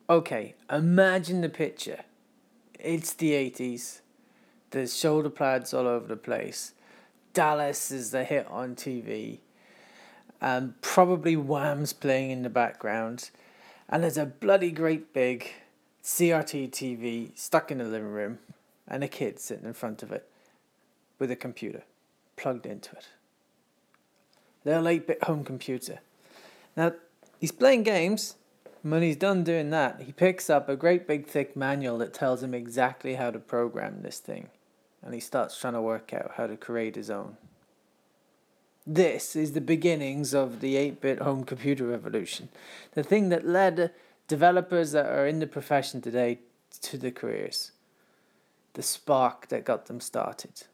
Okay, imagine the picture. It's the 80s. There's shoulder pads all over the place. Dallas is the hit on TV. Probably Wham's playing in the background. And there's a bloody great big CRT TV stuck in the living room. And a kid sitting in front of it with a computer plugged into it. Little 8-bit home computer. Now, he's playing games. When he's done doing that, he picks up a great big thick manual that tells him exactly how to program this thing. And he starts trying to work out how to create his own. This is the beginnings of the 8-bit home computer revolution. The thing that led developers that are in the profession today to the careers. The spark that got them started.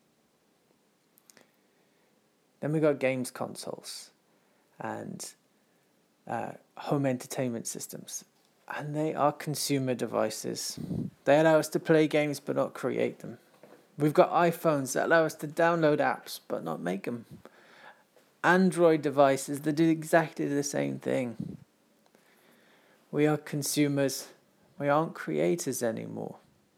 Then we got games consoles and home entertainment systems. And they are consumer devices. They allow us to play games but not create them. We've got iPhones that allow us to download apps but not make them. Android devices that do exactly the same thing. We are consumers. We aren't creators anymore.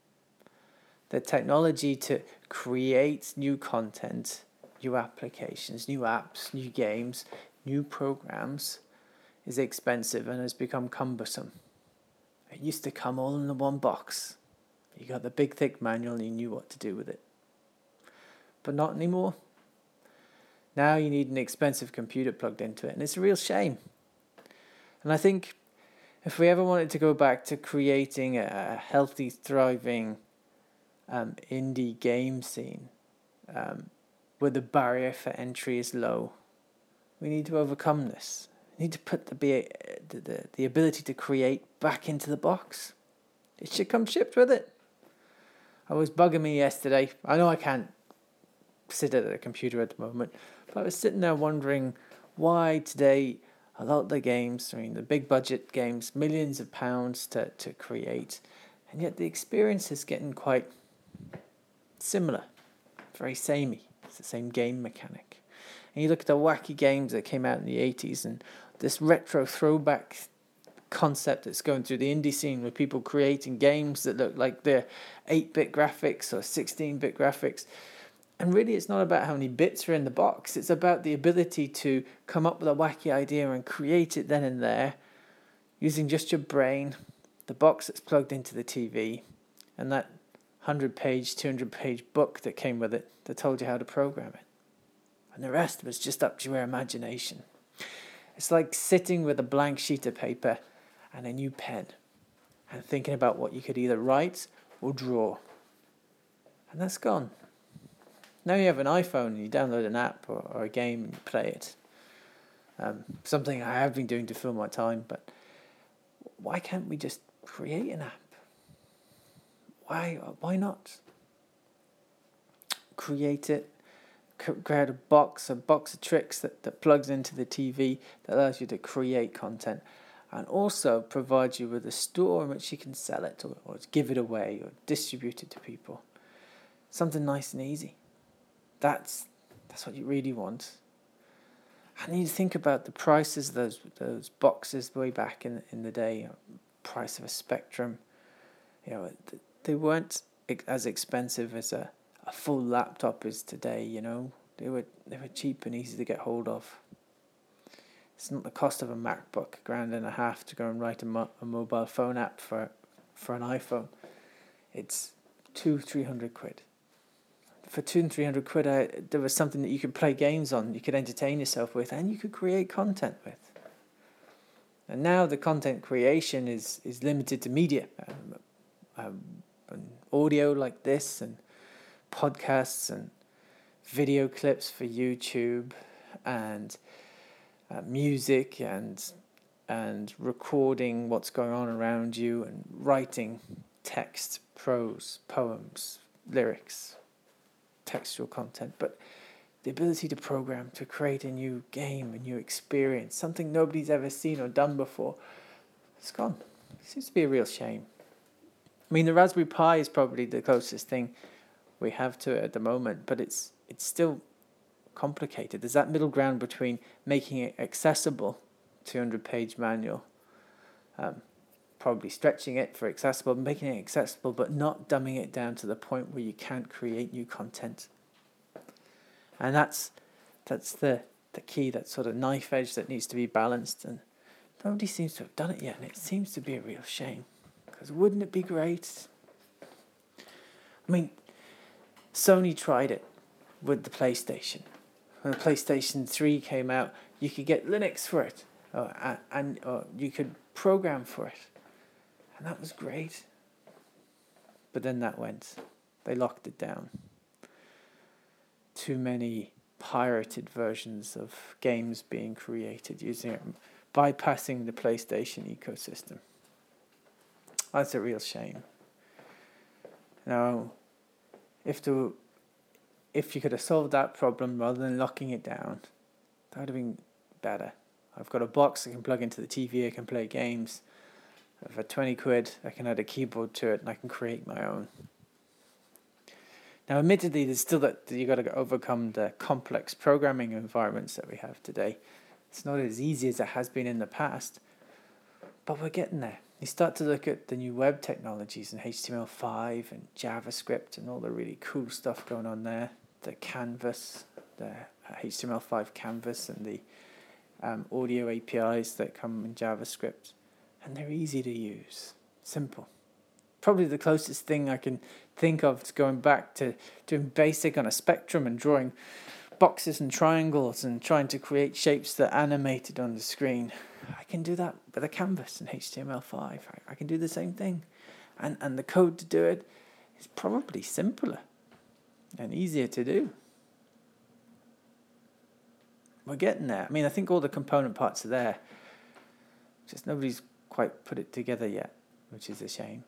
The technology to create new content, new applications, new apps, new games, new programs is expensive and has become cumbersome. It used to come all in the one box. You got the big thick manual and you knew what to do with it. But not anymore. Now you need an expensive computer plugged into it, and it's a real shame. And I think if we ever wanted to go back to creating a healthy, thriving indie game scene where the barrier for entry is low, we need to overcome this. We need to put the ability to create back into the box. It should come shipped with it. I was bugging me yesterday. I know I can't sit at a computer at the moment, but I was sitting there wondering why today a lot of the games, the big budget games, millions of pounds to create, and yet the experience is getting quite similar, very samey. It's the same game mechanic. And you look at the wacky games that came out in the 80s and this retro throwback concept that's going through the indie scene with people creating games that look like they're 8-bit graphics or 16-bit graphics. And really it's not about how many bits are in the box. It's about the ability to come up with a wacky idea and create it then and there using just your brain, the box that's plugged into the TV, and that 100-page, 200-page book that came with it that told you how to program it. And the rest was just up to your imagination. It's like sitting with a blank sheet of paper and a new pen and thinking about what you could either write or draw. And that's gone. Now you have an iPhone and you download an app or a game and you play it. Something I have been doing to fill my time, but why can't we just create an app? Why not? Create it, create a box of tricks that plugs into the TV that allows you to create content and also provides you with a store in which you can sell it or give it away or distribute it to people. Something nice and easy. That's what you really want. And you think about the prices of those boxes way back in the day. Price of a Spectrum, they weren't as expensive as a full laptop is today. They were cheap and easy to get hold of. It's not the cost of a MacBook, $1,500 to go and write a mobile phone app for an iPhone. It's £200-300. For £200-300, there was something that you could play games on, you could entertain yourself with, and you could create content with. And now the content creation is limited to media, and audio like this, and podcasts, and video clips for YouTube, and music, and recording what's going on around you, and writing text, prose, poems, lyrics, textual content. But the ability to program, to create a new game, a new experience, something nobody's ever seen or done before, it's gone. It seems to be a real shame. The Raspberry Pi is probably the closest thing we have to it at the moment, but it's still complicated. There's that middle ground between making it accessible, 200-page manual, probably stretching it for accessible, making it accessible, but not dumbing it down to the point where you can't create new content. And that's the key, that sort of knife edge that needs to be balanced, and nobody seems to have done it yet, and it seems to be a real shame, because wouldn't it be great? I mean, Sony tried it with the PlayStation. When the PlayStation 3 came out, you could get Linux for it, and you could program for it, and that was great. But then that went. They locked it down. Too many pirated versions of games being created using it, bypassing the PlayStation ecosystem. That's a real shame. Now, if you could have solved that problem rather than locking it down, that would have been better. I've got a box I can plug into the TV, I can play games. For 20 quid, I can add a keyboard to it and I can create my own. Now, admittedly, there's still that you've got to overcome the complex programming environments that we have today. It's not as easy as it has been in the past, but we're getting there. You start to look at the new web technologies and HTML5 and JavaScript and all the really cool stuff going on there. The Canvas, the HTML5 Canvas, and the audio APIs that come in JavaScript. And they're easy to use, simple. Probably the closest thing I can think of to going back to doing BASIC on a spectrum and drawing boxes and triangles and trying to create shapes that are animated on the screen. I can do that with a canvas in HTML5. I can do the same thing. And the code to do it is probably simpler and easier to do. We're getting there. I mean, I think all the component parts are there. Just nobody's quite put it together yet, which is a shame.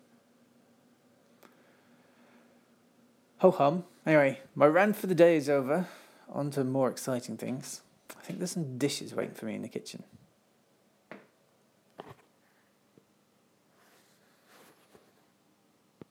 Ho-hum. Anyway, my rant for the day is over. On to more exciting things. I think there's some dishes waiting for me in the kitchen.